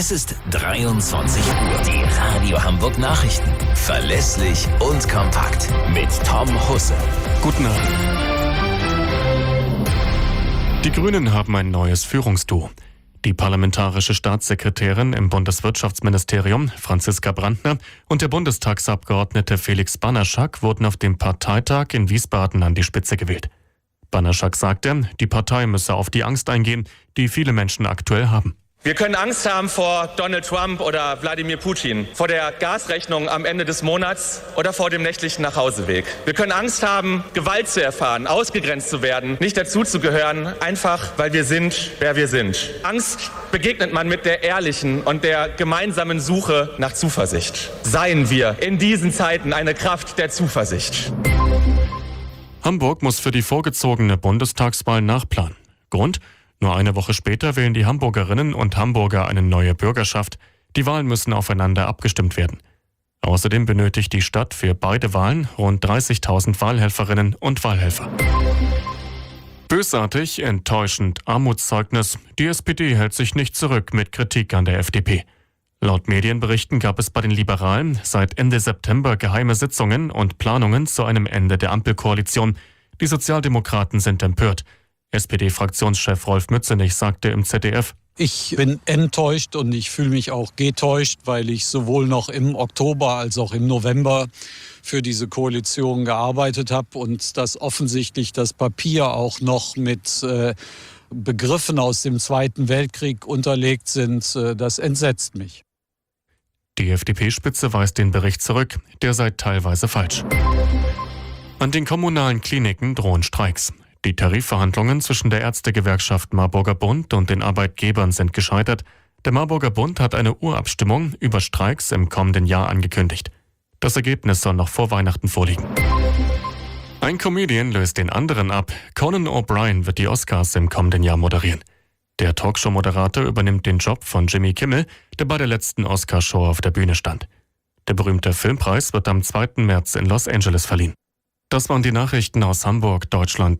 Es ist 23 Uhr. Die Radio Hamburg Nachrichten. Verlässlich und kompakt. Mit Tom Husse. Guten Abend. Die Grünen haben ein neues Führungsduo. Die parlamentarische Staatssekretärin im Bundeswirtschaftsministerium, Franziska Brandner, und der Bundestagsabgeordnete Felix Banaschak wurden auf dem Parteitag in Wiesbaden an die Spitze gewählt. Banaschak sagte, die Partei müsse auf die Angst eingehen, die viele Menschen aktuell haben. Wir können Angst haben vor Donald Trump oder Wladimir Putin, vor der Gasrechnung am Ende des Monats oder vor dem nächtlichen Nachhauseweg. Wir können Angst haben, Gewalt zu erfahren, ausgegrenzt zu werden, nicht dazuzugehören, einfach weil wir sind, wer wir sind. Angst begegnet man mit der ehrlichen und der gemeinsamen Suche nach Zuversicht. Seien wir in diesen Zeiten eine Kraft der Zuversicht. Hamburg muss für die vorgezogene Bundestagswahl nachplanen. Grund? Nur eine Woche später wählen die Hamburgerinnen und Hamburger eine neue Bürgerschaft. Die Wahlen müssen aufeinander abgestimmt werden. Außerdem benötigt die Stadt für beide Wahlen rund 30.000 Wahlhelferinnen und Wahlhelfer. Bösartig, enttäuschend, Armutszeugnis. Die SPD hält sich nicht zurück mit Kritik an der FDP. Laut Medienberichten gab es bei den Liberalen seit Ende September geheime Sitzungen und Planungen zu einem Ende der Ampelkoalition. Die Sozialdemokraten sind empört. SPD-Fraktionschef Rolf Mützenich sagte im ZDF: Ich bin enttäuscht und ich fühle mich auch getäuscht, weil ich sowohl noch im Oktober als auch im November für diese Koalition gearbeitet habe und dass offensichtlich das Papier auch noch mit Begriffen aus dem Zweiten Weltkrieg unterlegt sind. Das entsetzt mich. Die FDP-Spitze weist den Bericht zurück, der sei teilweise falsch. An den kommunalen Kliniken drohen Streiks. Die Tarifverhandlungen zwischen der Ärztegewerkschaft Marburger Bund und den Arbeitgebern sind gescheitert. Der Marburger Bund hat eine Urabstimmung über Streiks im kommenden Jahr angekündigt. Das Ergebnis soll noch vor Weihnachten vorliegen. Ein Comedian löst den anderen ab. Conan O'Brien wird die Oscars im kommenden Jahr moderieren. Der Talkshow-Moderator übernimmt den Job von Jimmy Kimmel, der bei der letzten Oscarshow auf der Bühne stand. Der berühmte Filmpreis wird am 2. März in Los Angeles verliehen. Das waren die Nachrichten aus Hamburg, Deutschland